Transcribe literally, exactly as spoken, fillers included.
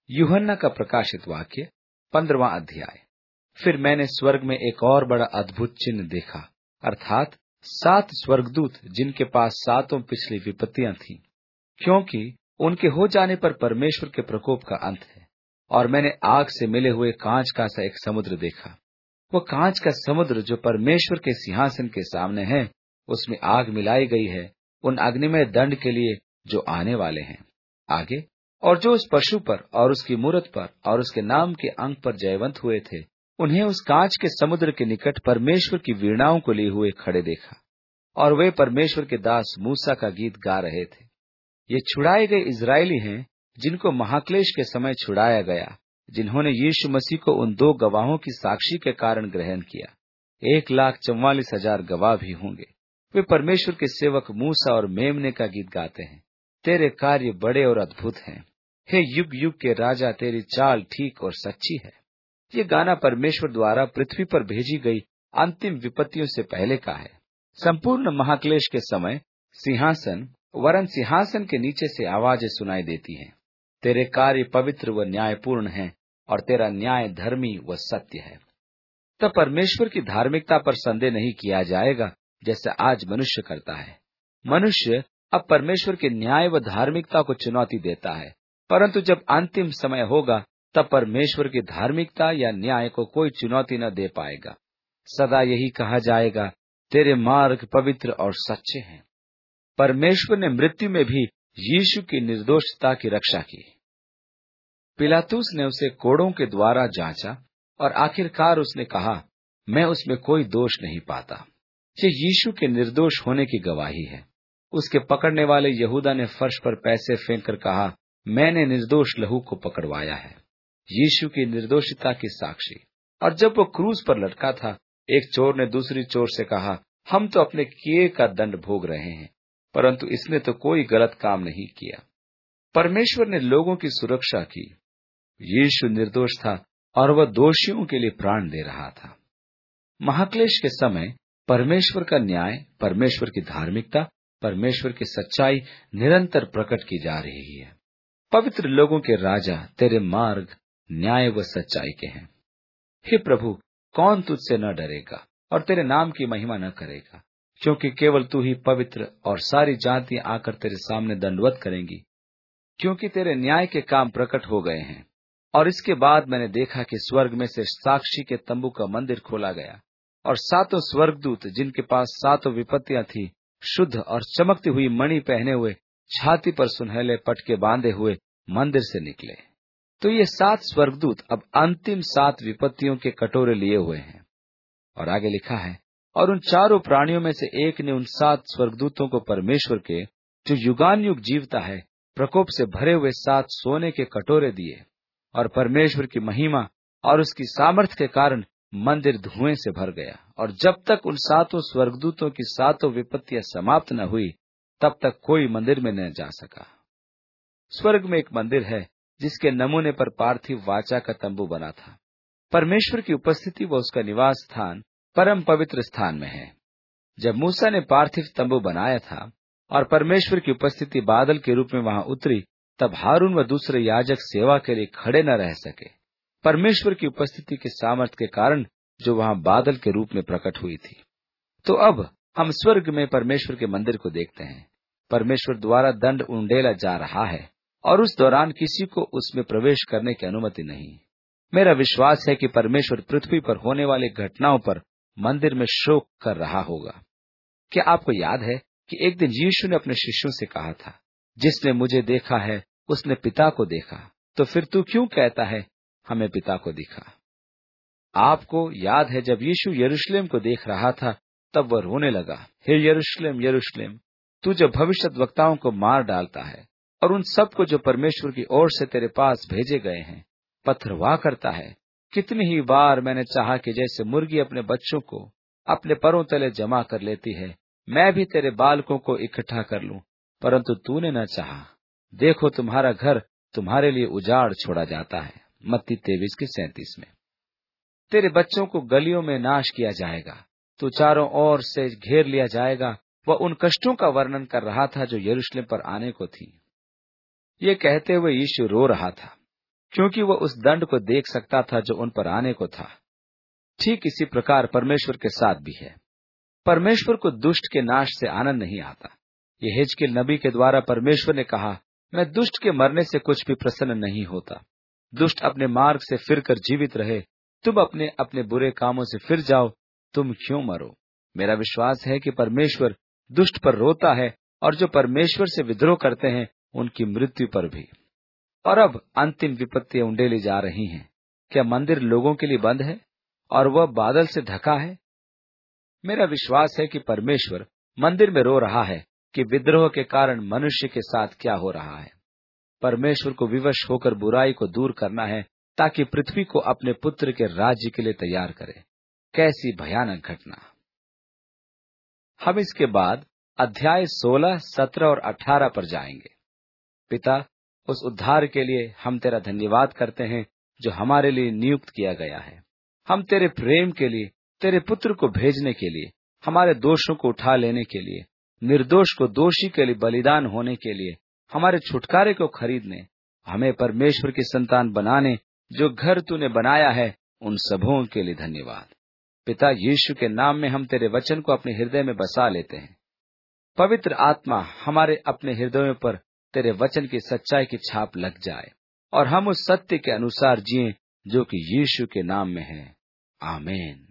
यूहन्ना का प्रकाशित वाक्य पंद्रहवां अध्याय। फिर मैंने स्वर्ग में एक और बड़ा अद्भुत चिन्ह देखा, अर्थात सात स्वर्गदूत जिनके पास सातों पिछली विपत्तियां थीं, क्योंकि उनके हो जाने पर परमेश्वर के प्रकोप का अंत है। और मैंने आग से मिले हुए कांच का सा एक समुद्र देखा। वो कांच का समुद्र जो परमेश्वर के सिंहासन के सामने है, उसमें आग मिलाई गई है उन अग्निमय दंड के लिए जो आने वाले हैं। आगे, और जो उस पशु पर और उसकी मूरत पर और उसके नाम के अंक पर जयवंत हुए थे, उन्हें उस कांच के समुद्र के निकट परमेश्वर की वीणाओं को लिए हुए खड़े देखा, और वे परमेश्वर के दास मूसा का गीत गा रहे थे। ये छुड़ाए गए इजरायली हैं जिनको महाक्लेश के समय छुड़ाया गया, जिन्होंने यीशु मसीह को उन दो गवाहों की साक्षी के कारण ग्रहण किया। एक लाख चौवालीस हजार गवाह भी होंगे। वे परमेश्वर के सेवक मूसा और मेमने का गीत गाते हैं। तेरे कार्य बड़े और अद्भुत हैं, हे युग युग के राजा, तेरी चाल ठीक और सच्ची है। ये गाना परमेश्वर द्वारा पृथ्वी पर भेजी गई अंतिम विपत्तियों से पहले का है। संपूर्ण महाक्लेश के समय सिंहासन वरन सिंहासन के नीचे से आवाजें सुनाई देती हैं। तेरे कार्य पवित्र व न्यायपूर्ण हैं, और तेरा न्याय धर्मी व सत्य है। तब परमेश्वर की धार्मिकता पर संदेह नहीं किया जाएगा, जैसे आज मनुष्य करता है। मनुष्य अब परमेश्वर के न्याय व धार्मिकता को चुनौती देता है, परंतु जब अंतिम समय होगा तब परमेश्वर की धार्मिकता या न्याय को कोई चुनौती न दे पाएगा। सदा यही कहा जाएगा, तेरे मार्ग पवित्र और सच्चे हैं। परमेश्वर ने मृत्यु में भी यीशु की निर्दोषता की रक्षा की। पिलातुस ने उसे कोड़ों के द्वारा जांचा, और आखिरकार उसने कहा, मैं उसमें कोई दोष नहीं पाता। ये यीशु के निर्दोष होने की गवाही है। उसके पकड़ने वाले यहूदा ने फर्श पर पैसे फेंक कर कहा, मैंने निर्दोष लहू को पकड़वाया है। यीशु की निर्दोषिता की साक्षी। और जब वो क्रूस पर लटका था, एक चोर ने दूसरी चोर से कहा, हम तो अपने किए का दंड भोग रहे हैं, परंतु इसने तो कोई गलत काम नहीं किया। परमेश्वर ने लोगों की सुरक्षा की। यीशु निर्दोष था और वह दोषियों के लिए प्राण दे रहा था। महाक्लेश के समय परमेश्वर का न्याय, परमेश्वर की धार्मिकता, परमेश्वर की सच्चाई निरंतर प्रकट की जा रही है। पवित्र लोगों के राजा, तेरे मार्ग न्याय व सच्चाई के हैं। हे प्रभु, कौन तुझसे न डरेगा और तेरे नाम की महिमा न करेगा, क्योंकि केवल तू ही पवित्र, और सारी जातियां आकर तेरे सामने दंडवत करेंगी, क्योंकि तेरे न्याय के काम प्रकट हो गए हैं। और इसके बाद मैंने देखा कि स्वर्ग में से साक्षी के तंबू का मंदिर खोला गया, और सातों स्वर्गदूत जिनके पास सातों विपत्तियां थी, शुद्ध और चमकती हुई मणि पहने हुए, छाती पर सुनहले पटके बांधे हुए मंदिर से निकले। तो ये सात स्वर्गदूत अब अंतिम सात विपत्तियों के कटोरे लिए हुए हैं। और आगे लिखा है, और उन चारों प्राणियों में से एक ने उन सात स्वर्गदूतों को परमेश्वर के, जो युगान युग जीवता है, प्रकोप से भरे हुए सात सोने के कटोरे दिए। और परमेश्वर की महिमा और उसकी सामर्थ्य के कारण मंदिर धुएं से भर गया। और जब तक उन सातों स्वर्गदूतों की सातों विपत्तियां समाप्त न हुई, तब तक कोई मंदिर में न जा सका। स्वर्ग में एक मंदिर है जिसके नमूने पर पार्थिव वाचा का तंबू बना था। परमेश्वर की उपस्थिति व उसका निवास स्थान परम पवित्र स्थान में है। जब मूसा ने पार्थिव तंबू बनाया था और परमेश्वर की उपस्थिति बादल के रूप में वहां उतरी, तब हारून व दूसरे याजक सेवा के लिए खड़े न रह सके, परमेश्वर की उपस्थिति के सामर्थ्य के कारण जो वहां बादल के रूप में प्रकट हुई थी। तो अब हम स्वर्ग में परमेश्वर के मंदिर को देखते हैं। परमेश्वर द्वारा दंड उंडेला जा रहा है, और उस दौरान किसी को उसमें प्रवेश करने की अनुमति नहीं। मेरा विश्वास है कि परमेश्वर पृथ्वी पर होने वाली घटनाओं पर मंदिर में शोक कर रहा होगा। क्या आपको याद है कि एक दिन यीशु ने अपने शिष्यों से कहा था, जिसने मुझे देखा है उसने पिता को देखा, तो फिर तू क्यों कहता है हमें पिता को दिखा? आपको याद है जब यीशु यरूशलेम को देख रहा था, तब वह रोने लगा, हे यरूशलेम यरूशलेम, तू जो भविष्यद्वक्ताओं को मार डालता है और उन सबको जो परमेश्वर की ओर से तेरे पास भेजे गए हैं पथरवाह करता है। कितनी ही बार मैंने चाहा कि जैसे मुर्गी अपने बच्चों को अपने परों तले जमा कर लेती है, मैं भी तेरे बालकों को इकट्ठा कर लूं, परंतु तूने न चाहा। देखो, तुम्हारा घर तुम्हारे लिए उजाड़ छोड़ा जाता है। मत्ती तेईस के सैंतीस में। तेरे बच्चों को गलियों में नाश किया जाएगा, तू चारों ओर से घेर लिया जाएगा। वह उन कष्टों का वर्णन कर रहा था जो यरूशलेम पर आने को थी। ये कहते हुए यीशु रो रहा था। क्योंकि वह उस दंड को देख सकता था जो उन पर आने को था। ठीक इसी प्रकार परमेश्वर के साथ भी है। परमेश्वर को दुष्ट के नाश से आनंद नहीं आता। यह हिजकिय्याह नबी के द्वारा परमेश्वर ने कहा, मैं दुष्ट के मरने से कुछ भी प्रसन्न नहीं होता। दुष्ट अपने मार्ग से फिरकर जीवित रहे, तुम अपने अपने बुरे कामों से फिर जाओ, तुम क्यों मरो। मेरा विश्वास है कि परमेश्वर दुष्ट पर रोता है और जो परमेश्वर से विद्रोह करते हैं उनकी मृत्यु पर भी। और अब अंतिम विपत्तियां उंडेली जा रही हैं। क्या मंदिर लोगों के लिए बंद है और वह बादल से ढका है? मेरा विश्वास है कि परमेश्वर मंदिर में रो रहा है कि विद्रोह के कारण मनुष्य के साथ क्या हो रहा है। परमेश्वर को विवश होकर बुराई को दूर करना है ताकि पृथ्वी को अपने पुत्र के राज्य के लिए तैयार करे। कैसी भयानक घटना। हम इसके बाद अध्याय सोलह, सत्रह और अठारह पर जाएंगे। पिता, उस उद्धार के लिए हम तेरा धन्यवाद करते हैं जो हमारे लिए नियुक्त किया गया है। हम तेरे प्रेम के लिए, तेरे पुत्र को भेजने के लिए, हमारे दोषों को उठा लेने के लिए, निर्दोष को दोषी के लिए बलिदान होने के लिए, हमारे छुटकारे को खरीदने, हमें परमेश्वर की संतान बनाने, जो घर तूने बनाया है, उन सबों के लिए धन्यवाद। पिता, यीशु के नाम में हम तेरे वचन को अपने हृदय में बसा लेते हैं। पवित्र आत्मा हमारे अपने हृदयों पर तेरे वचन की सच्चाई की छाप लग जाए और हम उस सत्य के अनुसार जिएं जो कि यीशु के नाम में है। आमीन।